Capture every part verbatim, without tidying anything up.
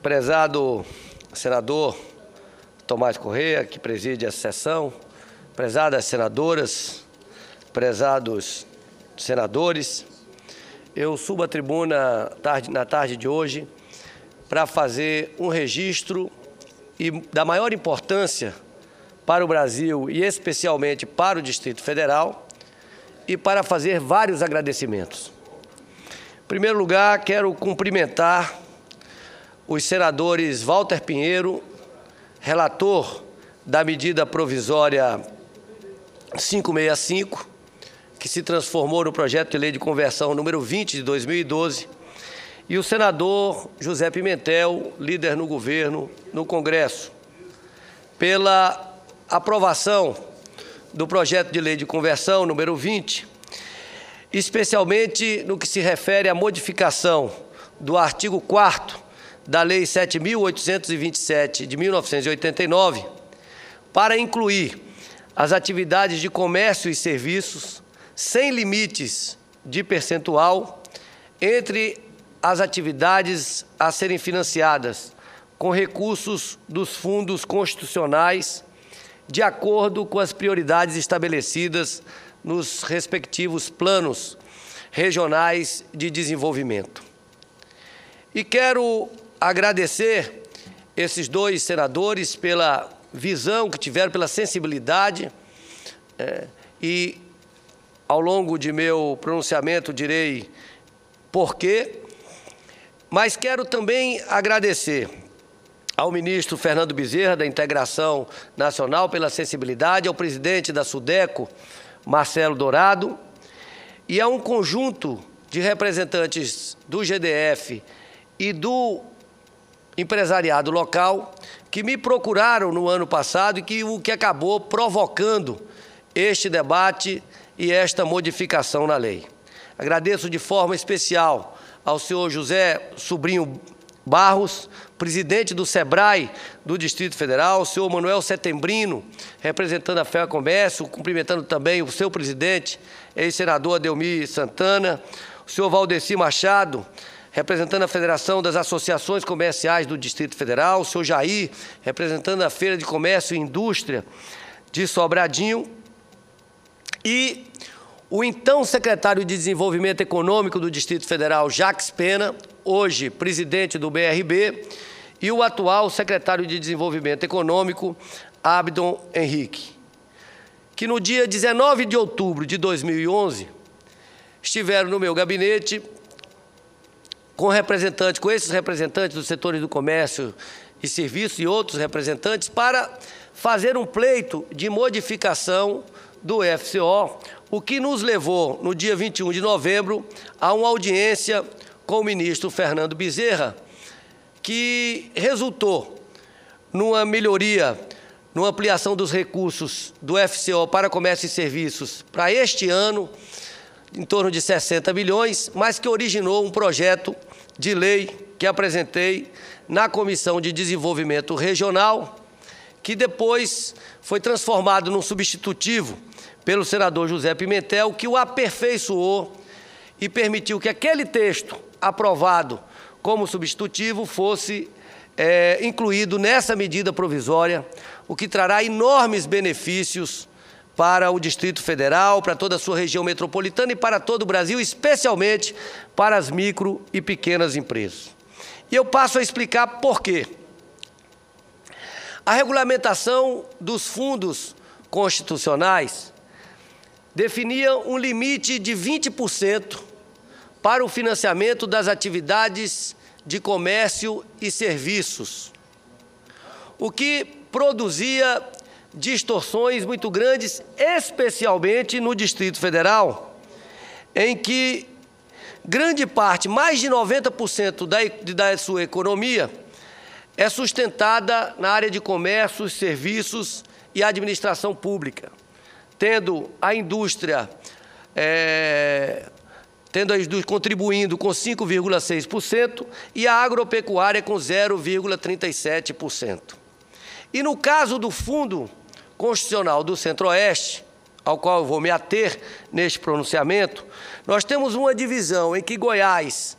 Prezado senador Tomás Correia, que preside essa sessão, prezadas senadoras, prezados senadores, eu subo à tribuna na tarde de hoje para fazer um registro e da maior importância para o Brasil e especialmente para o Distrito Federal e para fazer vários agradecimentos. Em primeiro lugar, quero cumprimentar os senadores Walter Pinheiro, relator da medida provisória quinhentos e sessenta e cinco, que se transformou no projeto de lei de conversão número vinte de dois mil e doze, e o senador José Pimentel, líder no governo, no Congresso, pela aprovação do projeto de lei de conversão número vinte, especialmente no que se refere à modificação do artigo quarto da Lei sete mil oitocentos e vinte e sete de mil novecentos e oitenta e nove, para incluir as atividades de comércio e serviços sem limites de percentual entre as atividades a serem financiadas com recursos dos fundos constitucionais, de acordo com as prioridades estabelecidas nos respectivos planos regionais de desenvolvimento. E quero agradecer esses dois senadores pela visão que tiveram, pela sensibilidade, é, e ao longo de meu pronunciamento direi por quê, mas quero também agradecer ao ministro Fernando Bezerra, da Integração Nacional, pela sensibilidade, ao presidente da SUDECO, Marcelo Dourado, e a um conjunto de representantes do G D F e do empresariado local que me procuraram no ano passado e que o que acabou provocando este debate e esta modificação na lei. Agradeço de forma especial ao senhor José Sobrinho Barros, presidente do SEBRAE do Distrito Federal, ao senhor Manuel Setembrino, representando a FEAComércio, cumprimentando também o seu presidente, ex-senador Adelmir Santana, o senhor Valdeci Machado, representando a Federação das Associações Comerciais do Distrito Federal, o senhor Jair, representando a Feira de Comércio e Indústria de Sobradinho, e o então secretário de Desenvolvimento Econômico do Distrito Federal, Jacques Pena, hoje presidente do B R B, e o atual secretário de Desenvolvimento Econômico, Abdon Henrique, que no dia dezenove de outubro de dois mil e onze estiveram no meu gabinete com representantes, com esses representantes dos setores do comércio e serviço e outros representantes para fazer um pleito de modificação do F C O, o que nos levou, no dia vinte e um de novembro, a uma audiência com o ministro Fernando Bezerra, que resultou numa melhoria, numa ampliação dos recursos do F C O para comércio e serviços para este ano, em torno de sessenta milhões, mas que originou um projeto de lei que apresentei na Comissão de Desenvolvimento Regional, que depois foi transformado num substitutivo pelo senador José Pimentel, que o aperfeiçoou e permitiu que aquele texto aprovado como substitutivo fosse é, incluído nessa medida provisória, o que trará enormes benefícios para o Distrito Federal, para toda a sua região metropolitana e para todo o Brasil, especialmente para as micro e pequenas empresas. E eu passo a explicar por quê. A regulamentação dos fundos constitucionais definia um limite de vinte por cento para o financiamento das atividades de comércio e serviços, o que produzia distorções muito grandes, especialmente no Distrito Federal, em que grande parte, mais de noventa por cento da, da sua economia, é sustentada na área de comércio, serviços e administração pública, tendo a indústria, é, tendo a indústria contribuindo com cinco vírgula seis por cento e a agropecuária com zero vírgula trinta e sete por cento. E no caso do Fundo Constitucional do Centro-Oeste, ao qual eu vou me ater neste pronunciamento, nós temos uma divisão em que Goiás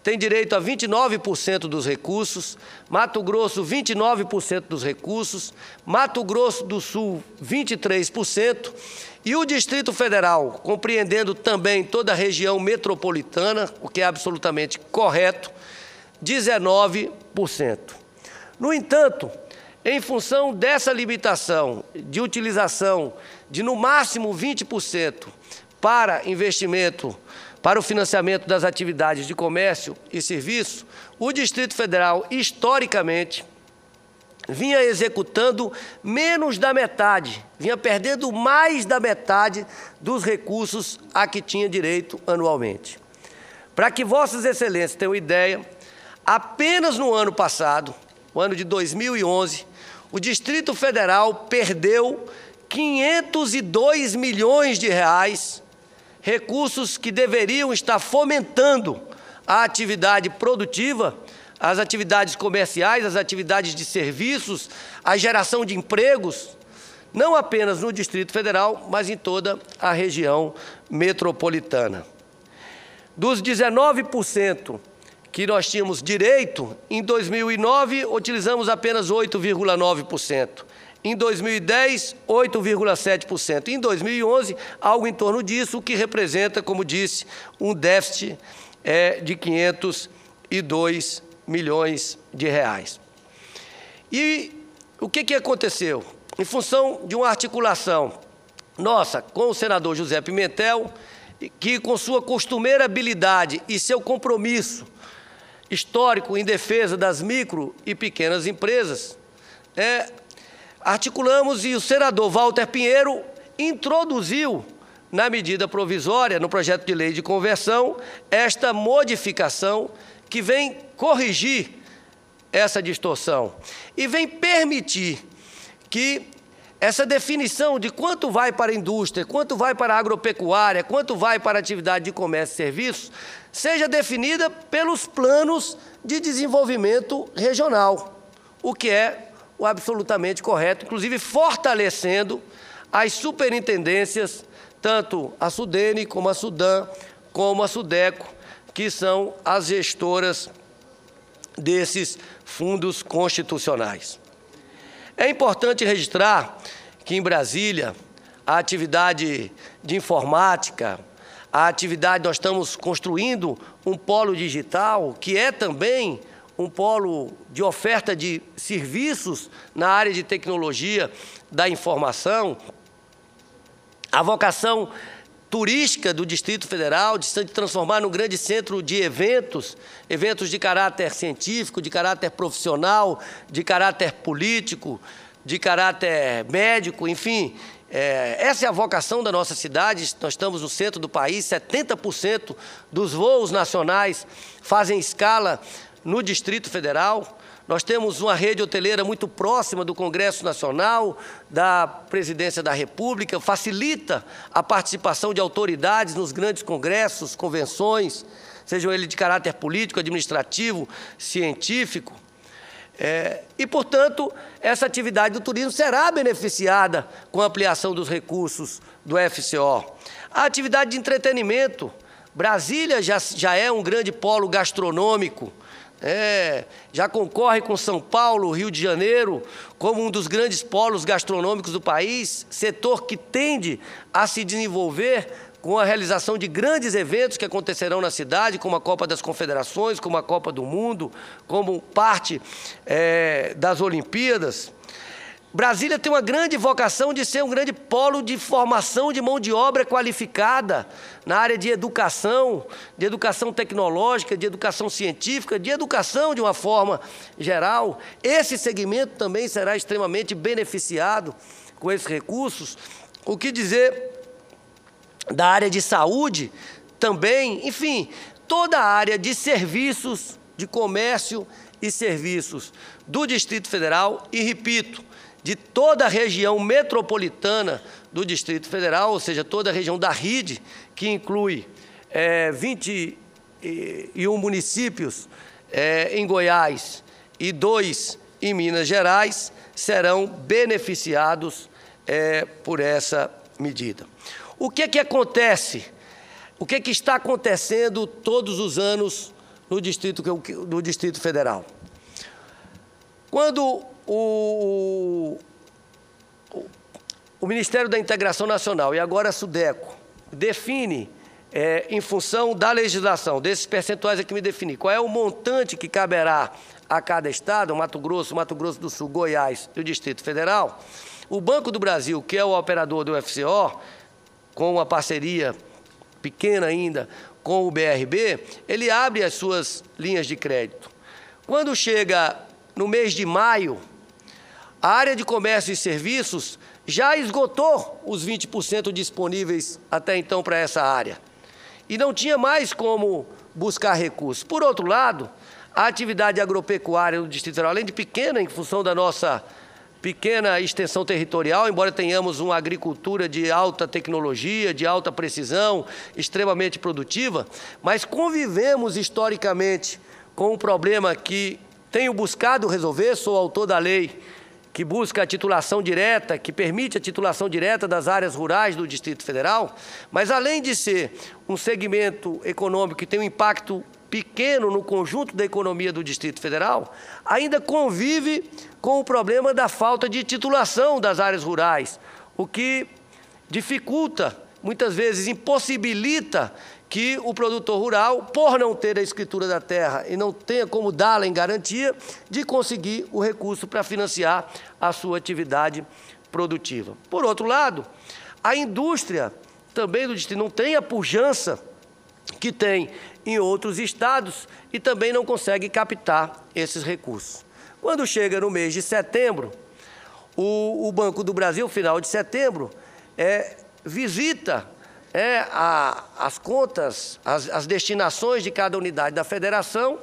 tem direito a vinte e nove por cento dos recursos, Mato Grosso, vinte e nove por cento dos recursos, Mato Grosso do Sul, vinte e três por cento, e o Distrito Federal, compreendendo também toda a região metropolitana, o que é absolutamente correto, dezenove por cento. No entanto, em função dessa limitação de utilização de, no máximo, vinte por cento para investimento, para o financiamento das atividades de comércio e serviço, o Distrito Federal, historicamente, vinha executando menos da metade, vinha perdendo mais da metade dos recursos a que tinha direito anualmente. Para que Vossas Excelências tenham ideia, apenas no ano passado, o ano de dois mil e onze, o Distrito Federal perdeu quinhentos e dois milhões de reais, recursos que deveriam estar fomentando a atividade produtiva, as atividades comerciais, as atividades de serviços, a geração de empregos, não apenas no Distrito Federal, mas em toda a região metropolitana. Dos dezenove por cento que nós tínhamos direito, em dois mil e nove utilizamos apenas oito vírgula nove por cento. Em dois mil e dez, oito vírgula sete por cento. Em dois mil e onze, algo em torno disso, o que representa, como disse, um déficit é, de quinhentos e dois milhões de reais. E o que, que aconteceu? Em função de uma articulação nossa com o senador José Pimentel, que com sua costumeira habilidade e seu compromisso histórico em defesa das micro e pequenas empresas, é, articulamos e o senador Walter Pinheiro introduziu na medida provisória, no projeto de lei de conversão, esta modificação que vem corrigir essa distorção e vem permitir que essa definição de quanto vai para a indústria, quanto vai para a agropecuária, quanto vai para a atividade de comércio e serviços, seja definida pelos planos de desenvolvimento regional, o que é o absolutamente correto, inclusive fortalecendo as superintendências, tanto a Sudene, como a Sudan, como a Sudeco, que são as gestoras desses fundos constitucionais. É importante registrar que em Brasília a atividade de informática, a atividade, nós estamos construindo um polo digital, que é também um polo de oferta de serviços na área de tecnologia da informação. A vocação turística do Distrito Federal, de se transformar num grande centro de eventos, eventos de caráter científico, de caráter profissional, de caráter político, de caráter médico, enfim. É, essa é a vocação da nossa cidade. Nós estamos no centro do país, setenta por cento dos voos nacionais fazem escala no Distrito Federal. Nós temos uma rede hoteleira muito próxima do Congresso Nacional, da Presidência da República, facilita a participação de autoridades nos grandes congressos, convenções, sejam eles de caráter político, administrativo, científico. É, e, portanto, essa atividade do turismo será beneficiada com a ampliação dos recursos do F C O. A atividade de entretenimento, Brasília já, já é um grande polo gastronômico, É, já concorre com São Paulo, Rio de Janeiro, como um dos grandes polos gastronômicos do país, setor que tende a se desenvolver com a realização de grandes eventos que acontecerão na cidade, como a Copa das Confederações, como a Copa do Mundo, como parte é, das Olimpíadas. Brasília tem uma grande vocação de ser um grande polo de formação de mão de obra qualificada na área de educação, de educação tecnológica, de educação científica, de educação de uma forma geral. Esse segmento também será extremamente beneficiado com esses recursos. O que dizer da área de saúde também, enfim, toda a área de serviços, de comércio e serviços do Distrito Federal e, repito, de toda a região metropolitana do Distrito Federal, ou seja, toda a região da R I D, que inclui é, vinte e um municípios é, em Goiás e dois em Minas Gerais, serão beneficiados é, por essa medida. O que que acontece? O que que está acontecendo todos os anos no Distrito, no Distrito Federal. Quando o, o, o Ministério da Integração Nacional, e agora a SUDECO, define, é, em função da legislação, desses percentuais aqui me definir, qual é o montante que caberá a cada estado, Mato Grosso, Mato Grosso do Sul, Goiás e o Distrito Federal, o Banco do Brasil, que é o operador do U F C O, com uma parceria pequena ainda com o B R B, ele abre as suas linhas de crédito. Quando chega no mês de maio, a área de comércio e serviços já esgotou os vinte por cento disponíveis até então para essa área. E não tinha mais como buscar recursos. Por outro lado, a atividade agropecuária no Distrito Federal, além de pequena, em função da nossa pequena extensão territorial, embora tenhamos uma agricultura de alta tecnologia, de alta precisão, extremamente produtiva, mas convivemos historicamente com um problema que tenho buscado resolver, sou autor da lei que busca a titulação direta, que permite a titulação direta das áreas rurais do Distrito Federal, mas além de ser um segmento econômico que tem um impacto pequeno no conjunto da economia do Distrito Federal, ainda convive com o problema da falta de titulação das áreas rurais, o que dificulta, muitas vezes impossibilita que o produtor rural, por não ter a escritura da terra e não tenha como dá-la em garantia, de conseguir o recurso para financiar a sua atividade produtiva. Por outro lado, a indústria também do distrito não tem a pujança que tem em outros estados e também não consegue captar esses recursos. Quando chega no mês de setembro, o, o Banco do Brasil, final de setembro, é, visita é, a, as contas, as, as destinações de cada unidade da federação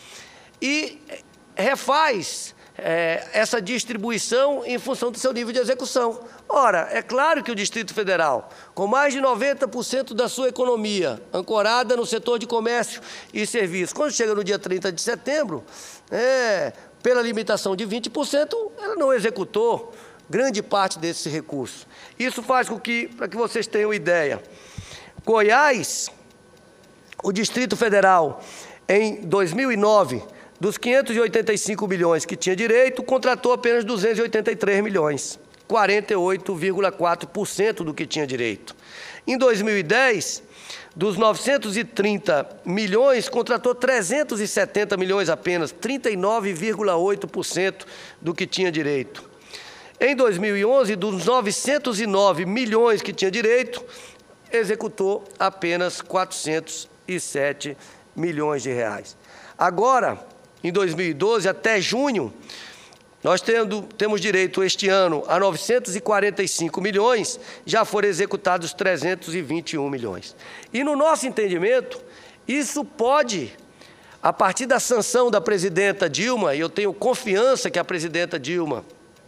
e refaz é, essa distribuição em função do seu nível de execução. Ora, é claro que o Distrito Federal, com mais de noventa por cento da sua economia ancorada no setor de comércio e serviços, quando chega no dia trinta de setembro, é, pela limitação de vinte por cento, ela não executou grande parte desse recurso. Isso faz com que, para que vocês tenham ideia, Goiás, o Distrito Federal, em dois mil e nove, dos quinhentos e oitenta e cinco milhões que tinha direito, contratou apenas duzentos e oitenta e três milhões, quarenta e oito vírgula quatro por cento do que tinha direito. Em dois mil e dez, dos novecentos e trinta milhões, contratou trezentos e setenta milhões apenas, trinta e nove vírgula oito por cento do que tinha direito. Em dois mil e onze, dos novecentos e nove milhões que tinha direito, executou apenas quatrocentos e sete milhões de reais. Agora, em dois mil e doze, até junho, nós tendo, temos direito este ano a novecentos e quarenta e cinco milhões, já foram executados trezentos e vinte e um milhões. E no nosso entendimento, isso pode, a partir da sanção da presidenta Dilma, e eu tenho confiança que a presidenta Dilma,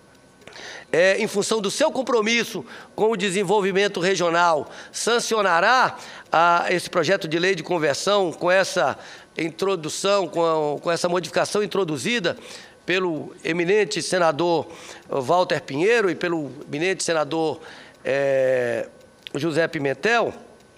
É, em função do seu compromisso com o desenvolvimento regional, sancionará a, esse projeto de lei de conversão com essa introdução, com, a, com essa modificação introduzida pelo eminente senador Walter Pinheiro e pelo eminente senador é, José Pimentel,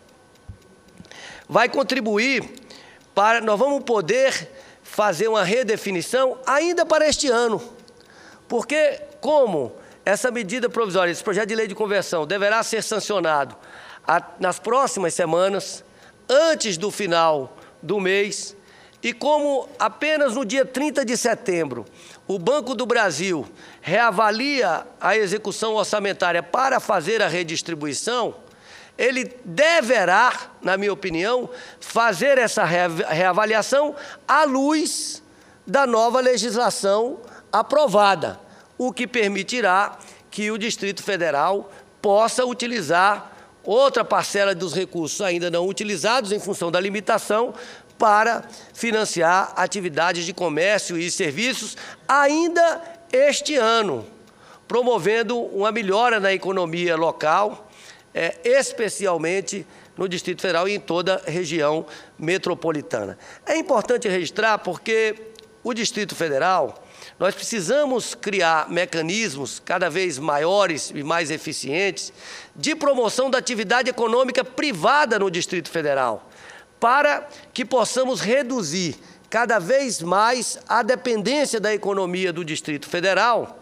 vai contribuir para, nós vamos poder fazer uma redefinição ainda para este ano, porque como essa medida provisória, esse projeto de lei de conversão, deverá ser sancionado a, nas próximas semanas, antes do final do mês, e como apenas no dia trinta de setembro o Banco do Brasil reavalia a execução orçamentária para fazer a redistribuição, ele deverá, na minha opinião, fazer essa reavaliação à luz da nova legislação aprovada, o que permitirá que o Distrito Federal possa utilizar outra parcela dos recursos ainda não utilizados em função da limitação para financiar atividades de comércio e serviços ainda este ano, promovendo uma melhora na economia local, é, especialmente no Distrito Federal e em toda a região metropolitana. É importante registrar porque o Distrito Federal, nós precisamos criar mecanismos cada vez maiores e mais eficientes de promoção da atividade econômica privada no Distrito Federal, para que possamos reduzir cada vez mais a dependência da economia do Distrito Federal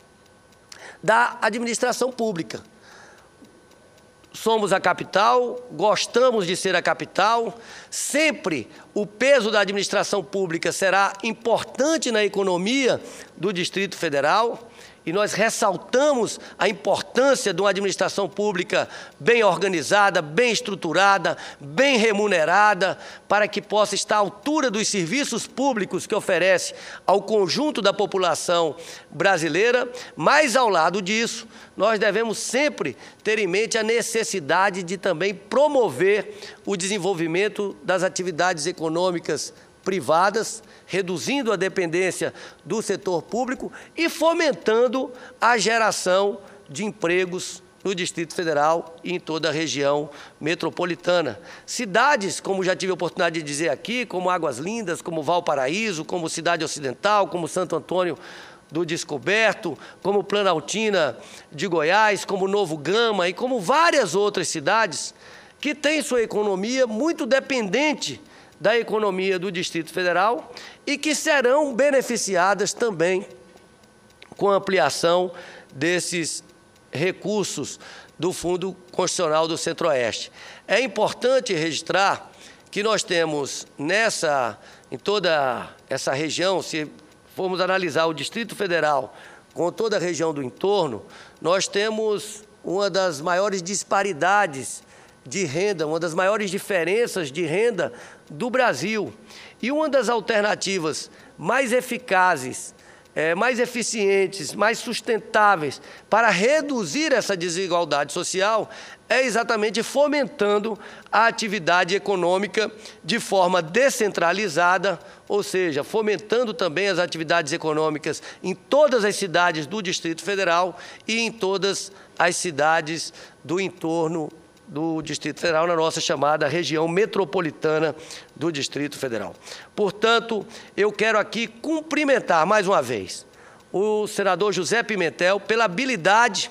da administração pública. Somos a capital, gostamos de ser a capital, sempre o peso da administração pública será importante na economia do Distrito Federal, e nós ressaltamos a importância de uma administração pública bem organizada, bem estruturada, bem remunerada, para que possa estar à altura dos serviços públicos que oferece ao conjunto da população brasileira. Mas, ao lado disso, nós devemos sempre ter em mente a necessidade de também promover o desenvolvimento das atividades econômicas privadas, reduzindo a dependência do setor público e fomentando a geração de empregos no Distrito Federal e em toda a região metropolitana. Cidades, como já tive a oportunidade de dizer aqui, como Águas Lindas, como Valparaíso, como Cidade Ocidental, como Santo Antônio do Descoberto, como Planaltina de Goiás, como Novo Gama e como várias outras cidades que têm sua economia muito dependente da economia do Distrito Federal e que serão beneficiadas também com a ampliação desses recursos do Fundo Constitucional do Centro-Oeste. É importante registrar que nós temos nessa, em toda essa região, se formos analisar o Distrito Federal com toda a região do entorno, nós temos uma das maiores disparidades de renda, uma das maiores diferenças de renda do Brasil. E uma das alternativas mais eficazes, é, mais eficientes, mais sustentáveis para reduzir essa desigualdade social é exatamente fomentando a atividade econômica de forma descentralizada, ou seja, fomentando também as atividades econômicas em todas as cidades do Distrito Federal e em todas as cidades do entorno do Distrito Federal, na nossa chamada região metropolitana do Distrito Federal. Portanto, eu quero aqui cumprimentar mais uma vez o senador José Pimentel pela habilidade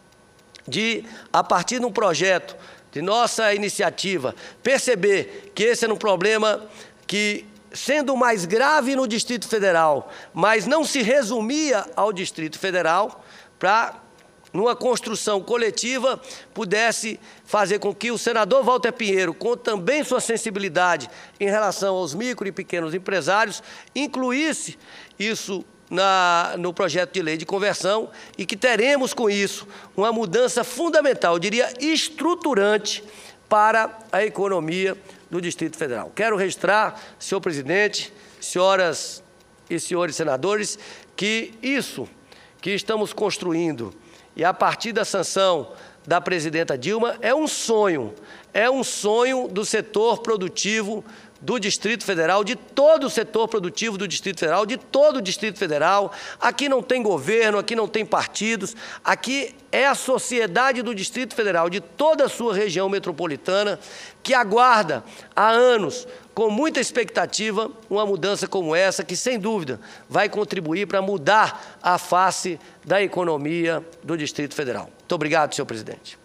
de, a partir de um projeto de nossa iniciativa, perceber que esse era um problema que, sendo mais grave no Distrito Federal, mas não se resumia ao Distrito Federal, para numa construção coletiva, pudesse fazer com que o senador Walter Pinheiro, com também sua sensibilidade em relação aos micro e pequenos empresários, incluísse isso na, no projeto de lei de conversão e que teremos com isso uma mudança fundamental, eu diria estruturante, para a economia do Distrito Federal. Quero registrar, senhor presidente, senhoras e senhores senadores, que isso que estamos construindo e a partir da sanção da presidenta Dilma, é um sonho, é um sonho do setor produtivo do Distrito Federal, de todo o setor produtivo do Distrito Federal, de todo o Distrito Federal. Aqui não tem governo, aqui não tem partidos, aqui é a sociedade do Distrito Federal, de toda a sua região metropolitana, que aguarda há anos, com muita expectativa, uma mudança como essa, que sem dúvida vai contribuir para mudar a face da economia do Distrito Federal. Muito obrigado, senhor presidente.